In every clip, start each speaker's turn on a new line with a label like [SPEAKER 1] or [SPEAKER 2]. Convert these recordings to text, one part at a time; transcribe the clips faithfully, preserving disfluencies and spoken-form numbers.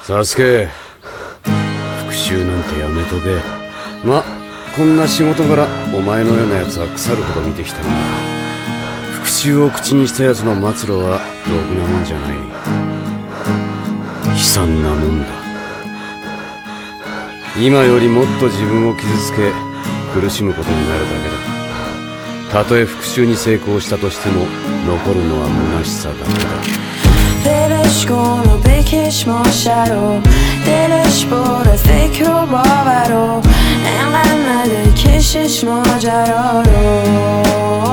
[SPEAKER 1] サスケ、復讐なんてやめとけ。ま、こんな仕事柄お前のようなやつは腐るほど見てきたが、復讐を口にしたやつの末路はろくなもんじゃない。悲惨なもんだ。今よりもっと自分を傷つけ苦しむことになるだけだ。たとえ復讐に成功したとしても残るのは虚しさだけだ。
[SPEAKER 2] دلش کن و بکش ماشه رو، دلش پر از فکر و باور رو، انقدر نده کشش ماجرا رو.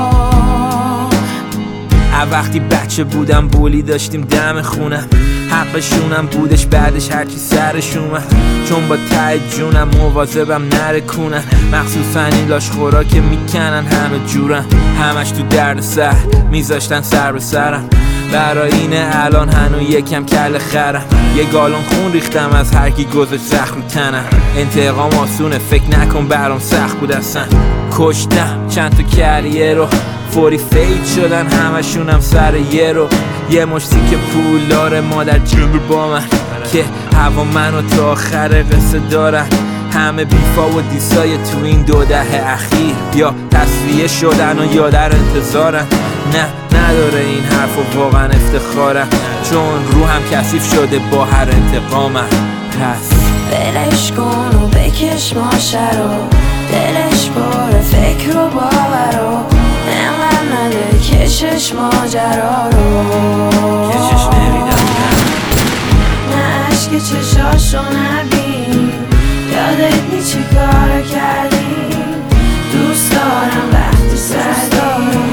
[SPEAKER 3] وقتی بچه بودم بولی داشتیم دم خونم، حقشونم بودش بعدش هرچی سرش اومد، چون با ته جونم مواظبم نرکونن، مخصوصا این لاش خورا که میکنن همه جورم، همش تو درد سر میذاشتن سر به سرم، برای اینه الان هنو یکم کل خرم، یه گالون خون ریختم از هر کی گذاشت زخم تنم، انتقام آسونه فکر نکن برام سخت بود اصلا، کشتم چند تا کریه رو فوری فید شدن همشونم سر یه رو، یه مشتی که پول داره مادر جنگ با من که هوا منو تا آخر قصه دارن، همه بیفا و دیسای تو این دو دهه اخیر یا تصفیه شدن و یا در انتظارن، نه نداره این حرف و واقعا افتخارم، چون روحم کثیف شده با هر انتقامم. پس
[SPEAKER 2] ولش کن و بکش ماشه رو، دلش پر فکر و باور رو، انقدر نده کشش ماجرا رو.
[SPEAKER 3] کشش نمیدم
[SPEAKER 2] نه عشق چشاشو نبین، یادت نی چی کارا کردیم، دوست دارم وقتی سردارم.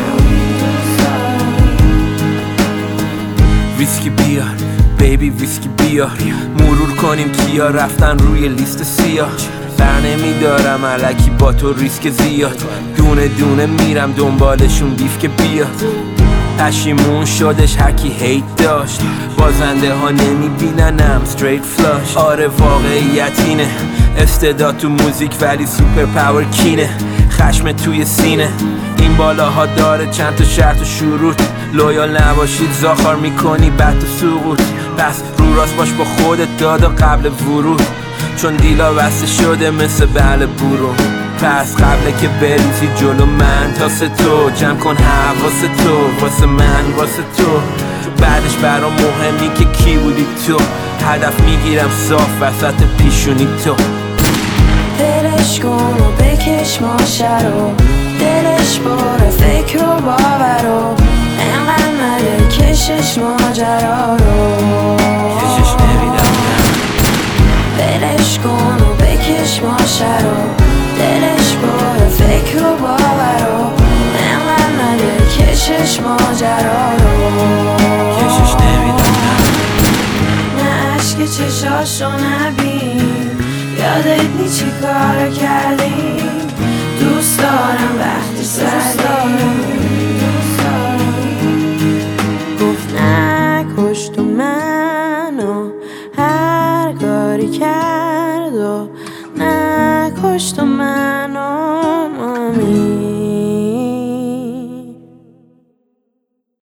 [SPEAKER 3] ویسکی بیار بیبی ویسکی بیار، مرور کنیم کیا رفتن روی لیست سیاه، بر نمیدارم الکی با تو ریسک زیاد، دونه دونه میرم دنبالشون بیف که بیاد، پشیمون شدش هرکی هیت داشت، بازنده ها نمیبیننم straight flush، آره واقعیت اینه استعداد تو موزیک ولی سوپر پاور کینه، خشم توی سینه این بالاها داره چند تا شرط و شروط، لویال نباشید زاخار میکنی بعد تو سقوط، پس رو راست باش با خودت دادا قبل ورود، چون دیلا بسته شده مثل بله برو، پس قبل که بریزی جلو من تاس تو جمع کن حواس تو واسه من واسه تو، بعدش برام مهمی که کی بودی تو، هدف میگیرم صاف وسط پیشونی تو.
[SPEAKER 2] دلش کن و بکش ماشه رو، دلش پر فکر و باور رو، انقدر نده کشش ماجرا رو.
[SPEAKER 3] کشش نمیدم
[SPEAKER 2] دلش کن و بکش ماشه رو، دلش پر فکر و باور رو، انقدر نده کشش ماجرا رو.
[SPEAKER 3] کشش نمیدم
[SPEAKER 2] نه عشق چشاشو نبین، یادت نی چی کارا کردیم، دوست دارم وقتی سردارم. گفت نکش تو منو هر کاری کرد و نکش تو منو